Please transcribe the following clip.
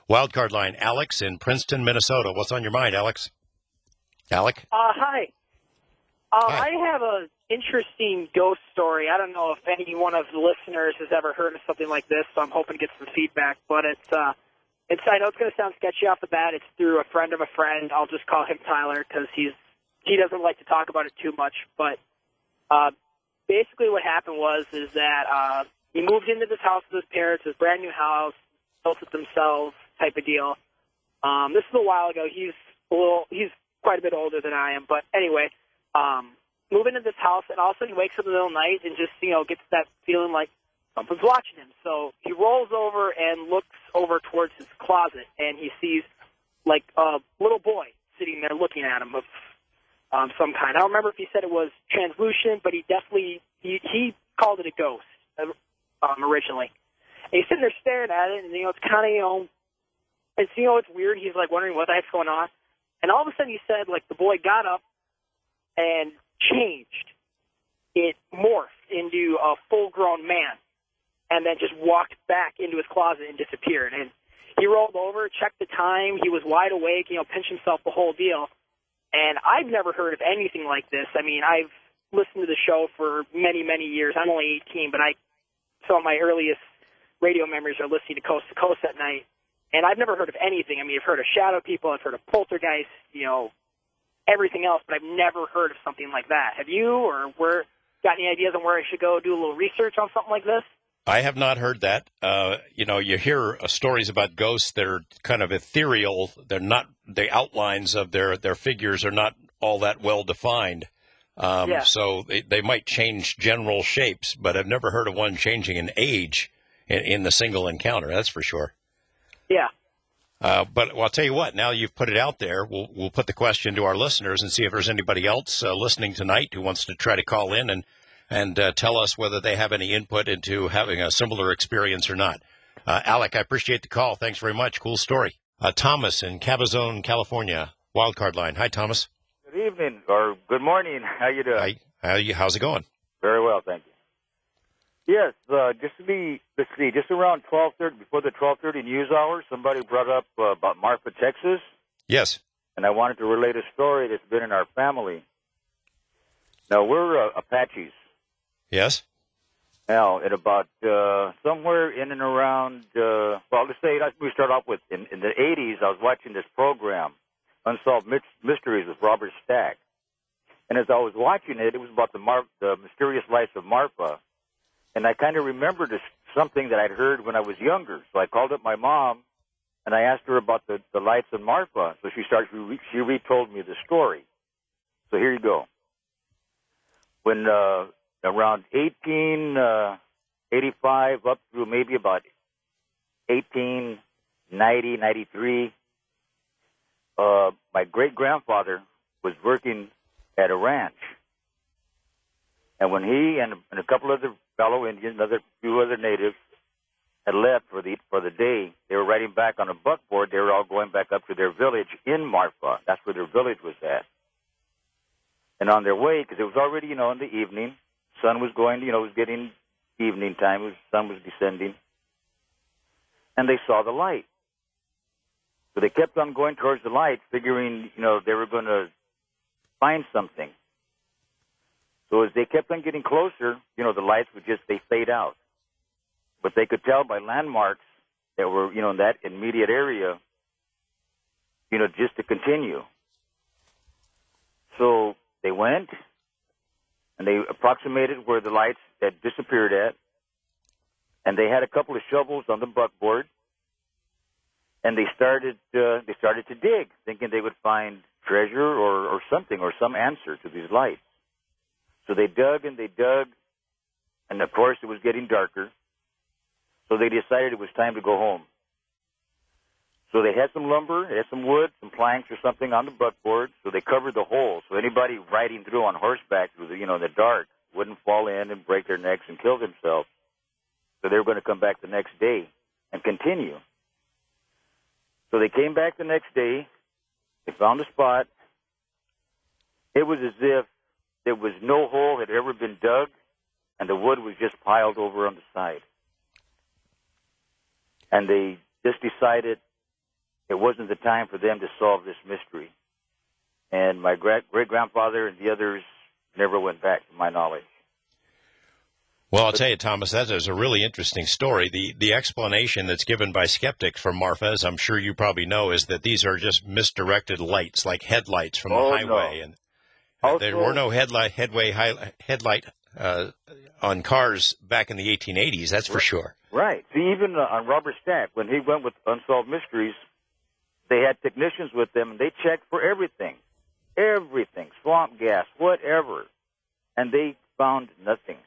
Wildcard line, Alex in Princeton, Minnesota. What's on your mind, Alex? Alec? Hi. Hi. I have an interesting ghost story. I don't know if any one of the listeners has ever heard of something like this, so I'm hoping to get some feedback. But I know it's going to sound sketchy off the bat. It's through a friend of a friend. I'll just call him Tyler because he doesn't like to talk about it too much. But basically what happened is that he moved into this house with his parents, his brand new house, built it themselves type of deal. This is a while ago. He's quite a bit older than I am, but anyway, moving into this house, and all of a sudden he wakes up in the middle of the night and just, gets that feeling like something's watching him. So he rolls over and looks over towards his closet, and he sees, like, a little boy sitting there looking at him of some kind. I don't remember if he said it was translucent, but he called it a ghost originally. And he's sitting there staring at it, and, it's kind of, it's weird. He's, like, wondering what the heck's going on. And all of a sudden he said, like, the boy got up and changed. It morphed into a full-grown man and then just walked back into his closet and disappeared. And he rolled over, checked the time. He was wide awake, pinched himself, the whole deal. And I've never heard of anything like this. I mean, I've listened to the show for many, many years. I'm only 18, but some of my earliest radio memories are listening to Coast at night. And I've never heard of anything. I mean, I've heard of shadow people, I've heard of poltergeist, everything else, but I've never heard of something like that. Have you, or got any ideas on where I should go do a little research on something like this? I have not heard that. You hear stories about ghosts that are kind of ethereal. They're not, the outlines of their figures are not all that well defined. So they might change general shapes, but I've never heard of one changing in age in the single encounter. That's for sure. Yeah. But I'll tell you what, now you've put it out there, we'll put the question to our listeners and see if there's anybody else listening tonight who wants to try to call in and tell us whether they have any input into having a similar experience or not. Alec, I appreciate the call. Thanks very much. Cool story. Thomas in Cabazon, California, Wildcard line. Hi, Thomas. Good evening, or good morning. How you doing? Hi. How's it going? Very well, thank you. Yes, just around 12:30, before the 12:30 news hour, somebody brought up about Marfa, Texas. Yes. And I wanted to relate a story that's been in our family. Now, we're Apaches. Yes. Now, at about somewhere in and around, let's say we start off with, in the 80s, I was watching this program, Unsolved Mysteries with Robert Stack. And as I was watching it, it was about the mysterious life of Marfa. And I kind of remembered something that I'd heard when I was younger. So I called up my mom, and I asked her about the lights in Marfa. So she retold me the story. So here you go. When around 1885 up through maybe about 1890, 93, my great-grandfather was working at a ranch. And when he and a couple of the fellow Indians, few other natives, had left for the day, they were riding back on a buckboard. They were all going back up to their village in Marfa. That's where their village was at. And on their way, because it was already, in the evening, sun was going, it was getting evening time. The sun was descending. And they saw the light. So they kept on going towards the light, figuring, they were going to find something. So as they kept on getting closer, the lights would they fade out. But they could tell by landmarks that were, in that immediate area, just to continue. So they went, and they approximated where the lights had disappeared at, and they had a couple of shovels on the buckboard, and they started to dig, thinking they would find treasure or something, or some answer to these lights. So they dug, and of course it was getting darker. So they decided it was time to go home. So they had some lumber, they had some wood, some planks or something on the buckboard, so they covered the hole. So anybody riding through on horseback through in the dark wouldn't fall in and break their necks and kill themselves. So they were going to come back the next day and continue. So they came back the next day. They found a spot. It was as if there was no hole had ever been dug, and the wood was just piled over on the side. And they just decided it wasn't the time for them to solve this mystery. And my great-grandfather and the others never went back, to my knowledge. Well, I'll tell you, Thomas, that is a really interesting story. The explanation that's given by skeptics for Marfa, as I'm sure you probably know, is that these are just misdirected lights, like headlights from the highway. No. And there were no headlight on cars back in the 1880s, that's for sure. Right. See, even on Robert Stack, when he went with Unsolved Mysteries, they had technicians with them, and they checked for everything, swamp gas, whatever, and they found nothing.